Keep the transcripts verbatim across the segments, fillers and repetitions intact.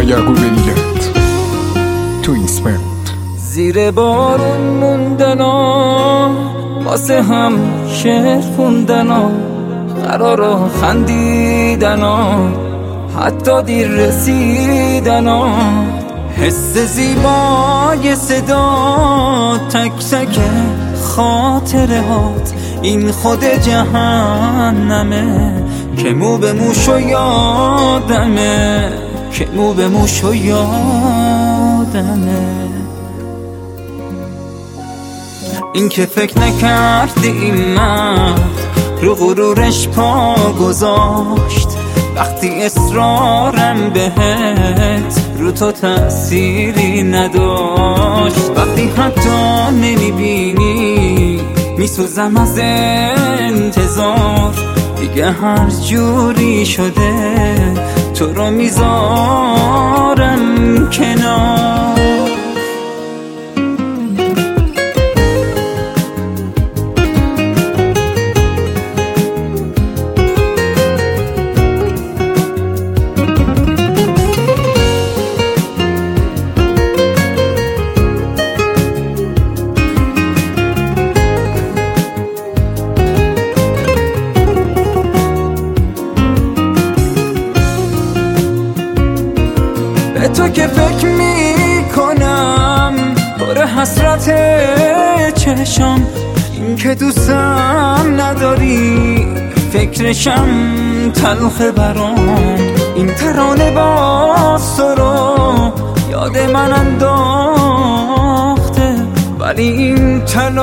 یعقوب دیلت تو ایسمنت. زیر بارون موندنا واسه هم شعر خوندنا، قرارا خندیدنا، حتی دیر رسیدنا، حس زیبای صدا، تک تک خاطره هات، این خود جهنمه که مو به موشو یادمه، که مو به موشو یادمه. این که فکر نکردی این مرد رو غرورش پا گذاشت، وقتی اصرارم بهت رو تو تأثیری نداشت، وقتی حتی نمیبینی میسوزم از انتظار، دیگه هر جوری شده تو رو میذارم کنار. به تو که فکر میکنم پر حسرت چشم، این که دوستم نداری فکرشم تلخ برام، این ترانه باز تو رو یاد من انداخته، ولی این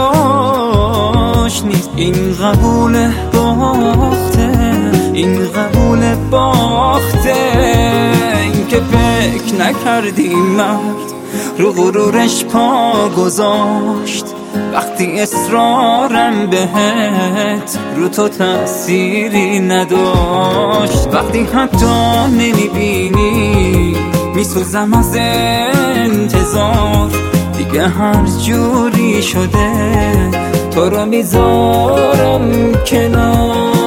تلاش نیست، این قبول باخته، این قبول باخته. این که فکر نکردی مرد رو غرورش پا گذاشت، وقتی اصرارم بهت رو تو تأثیری نداشت، وقتی حتی نمیبینی میسوزم از انتظار، دیگه هر جوری شده تو رو میذارم کنار.